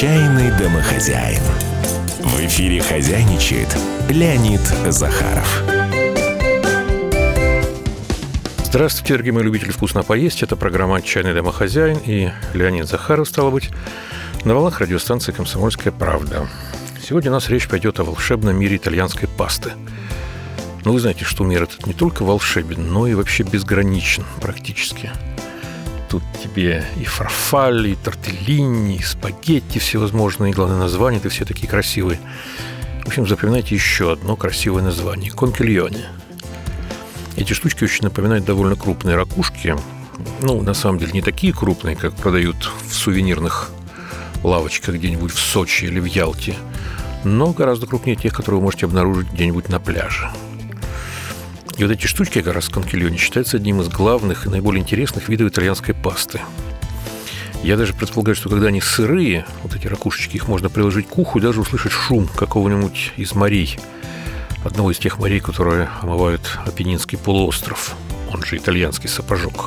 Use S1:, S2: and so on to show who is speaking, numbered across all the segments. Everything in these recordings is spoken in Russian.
S1: Отчаянный домохозяин. В эфире хозяйничает Леонид Захаров.
S2: Здравствуйте, дорогие мои любители вкусно поесть. Это программа «Отчаянный домохозяин» и Леонид Захаров, стало быть, на волнах радиостанции «Комсомольская правда». Сегодня у нас речь пойдет о волшебном мире итальянской пасты. Но вы знаете, что мир этот не только волшебен, но и вообще безграничен практически. Тут тебе и фарфаль, и тортеллини, и спагетти всевозможные, и главное названия, это все такие красивые. В общем, запоминайте еще одно красивое название – конкильоне. Эти штучки очень напоминают довольно крупные ракушки. Ну, на самом деле, не такие крупные, как продают в сувенирных лавочках где-нибудь в Сочи или в Ялте, но гораздо крупнее тех, которые вы можете обнаружить где-нибудь на пляже. И вот эти штучки, как раз конкильоне, считаются одним из главных и наиболее интересных видов итальянской пасты. Я даже предполагаю, что когда они сырые, вот эти ракушечки, их можно приложить к уху и даже услышать шум какого-нибудь из морей. Одного из тех морей, которые омывают Апеннинский полуостров, он же итальянский сапожок.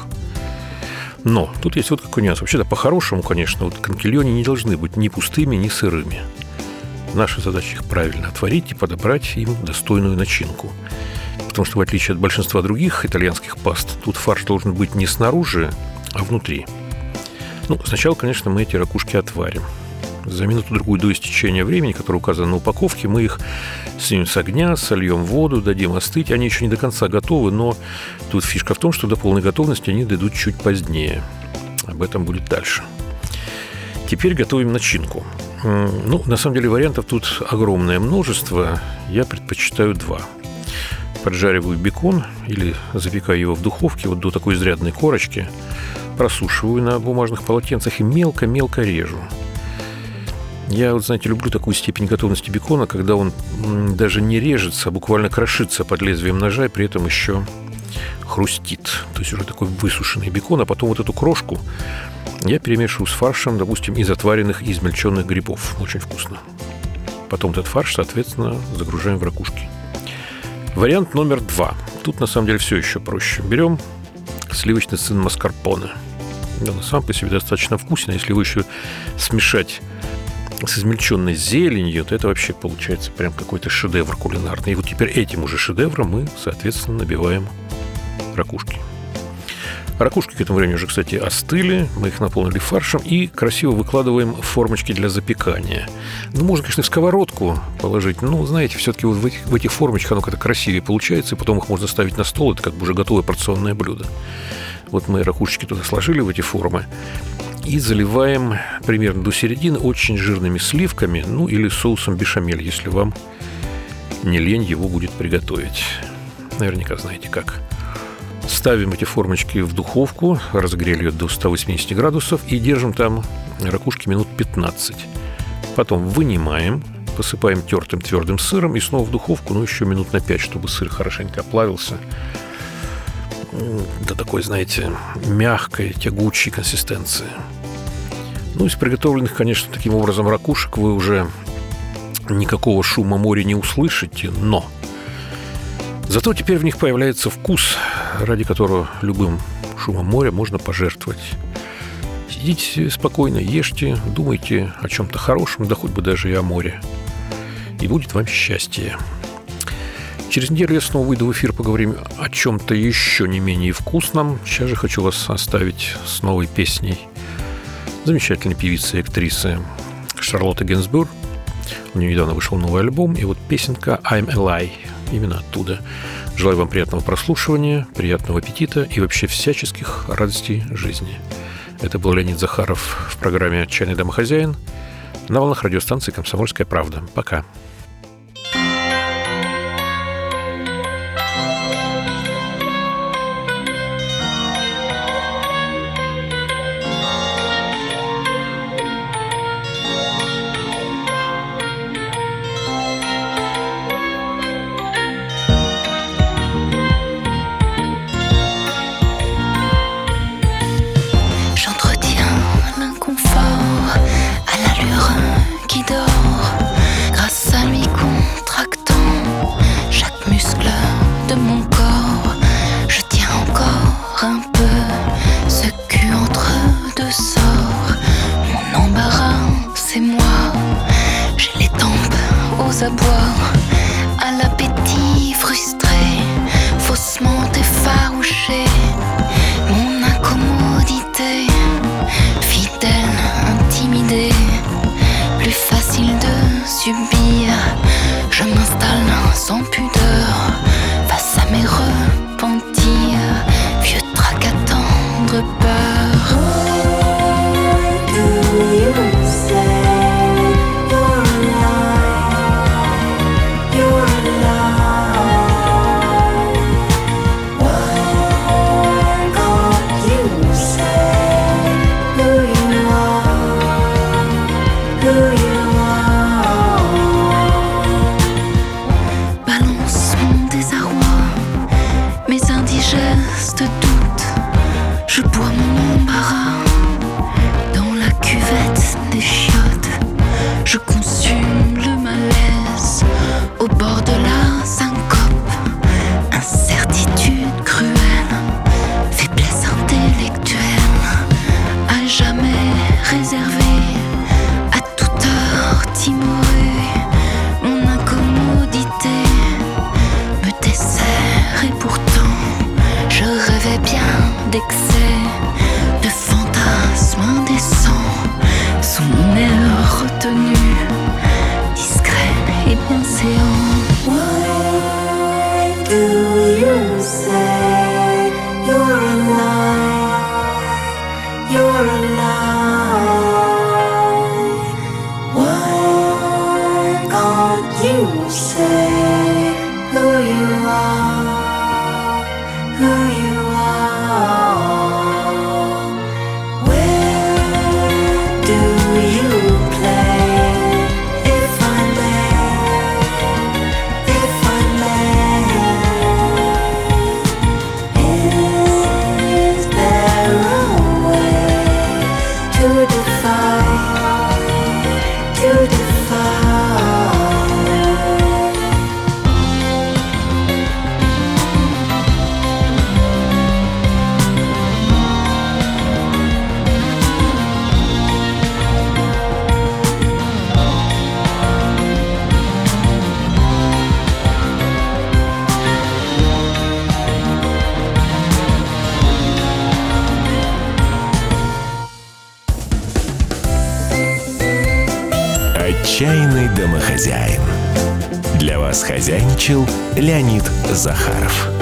S2: Но тут есть вот какой нюанс. Вообще-то, по-хорошему, конечно, вот конкильоне не должны быть ни пустыми, ни сырыми. Наша задача их правильно отварить и подобрать им достойную начинку. Потому что, в отличие от большинства других итальянских паст, тут фарш должен быть не снаружи, а внутри. Ну, сначала, конечно, мы эти ракушки отварим. За минуту-другую до истечения времени, которое указано на упаковке, мы их снимем с огня, сольем в воду, дадим остыть. Они еще не до конца готовы, но тут фишка в том, что до полной готовности они дойдут чуть позднее. Об этом будет дальше. Теперь готовим начинку. Ну, на самом деле, вариантов тут огромное множество. Я предпочитаю два. Поджариваю бекон или запекаю его в духовке вот до такой изрядной корочки, просушиваю на бумажных полотенцах и мелко-мелко режу. Я, вот, знаете, люблю такую степень готовности бекона, когда он даже не режется, а буквально крошится под лезвием ножа и при этом еще хрустит. То есть уже такой высушенный бекон, а потом вот эту крошку я перемешиваю с фаршем, допустим, из отваренных и измельченных грибов. Очень вкусно. Потом этот фарш, соответственно, загружаем в ракушки. Вариант номер 2. Тут, на самом деле, все еще проще. Берем сливочный сыр маскарпоне. Он сам по себе достаточно вкусен. Если его еще смешать с измельченной зеленью, то это вообще получается прям какой-то шедевр кулинарный. И вот теперь этим уже шедевром мы, соответственно, набиваем ракушки. Ракушки к этому времени уже, кстати, остыли. Мы их наполнили фаршем и красиво выкладываем в формочки для запекания. Ну, можно, конечно, в сковородку положить. Но, знаете, все-таки вот в этих формочках оно как-то красивее получается. И потом их можно ставить на стол. Это как бы уже готовое порционное блюдо. Вот мы ракушечки туда сложили в эти формы. И заливаем примерно до середины очень жирными сливками. Ну, или соусом бешамель, если вам не лень его будет приготовить. Наверняка знаете как. Ставим эти формочки в духовку, разогрели ее до 180 градусов и держим там ракушки минут 15. Потом вынимаем, посыпаем тертым твердым сыром и снова в духовку, еще минут на 5, чтобы сыр хорошенько оплавился до такой, знаете, мягкой, тягучей консистенции. Ну, из приготовленных, конечно, таким образом ракушек вы уже никакого шума моря не услышите, но зато теперь в них появляется вкус, ради которого любым шумом моря можно пожертвовать. Сидите спокойно, ешьте, думайте о чем-то хорошем, да хоть бы даже и о море. И будет вам счастье. Через неделю я снова выйду в эфир, поговорим о чем-то еще не менее вкусном. Сейчас же хочу вас оставить с новой песней замечательной певицы и актрисы Шарлотты Генсбур. У нее недавно вышел новый альбом, и вот песенка «I'm Alive» именно оттуда. Желаю вам приятного прослушивания, приятного аппетита и вообще всяческих радостей жизни. Это был Леонид Захаров в программе «Отчаянный домохозяин» на волнах радиостанции «Комсомольская правда». Пока.
S3: À l'allure qui dort grâce à lui. abois, à l'appétit frustré, faussement effarouché, mon incommodité, fidèle, intimidée, plus facile de subir, je m'installe sans pudeur, face à mes repentirs, vieux trac à tendre peur. Je bois mon embarras dans la cuvette des chiottes. Je consume le malaise au bord de la syncope. Incertitude cruelle, faiblesse intellectuelle, à jamais réservée, à toute heure timorée. Mon incommodité me dessert et pourtant je rêvais bien d'excès, de fantasmes indécents, sous mon air retenu, discret et bienséant. Why do you say you're alive? You're alive. Why can't you say who you are? Who you are? Where do you play? If I may, if I may, is there a way to defy? To defy?
S1: Отчаянный домохозяин. Для вас хозяйничал Леонид Захаров.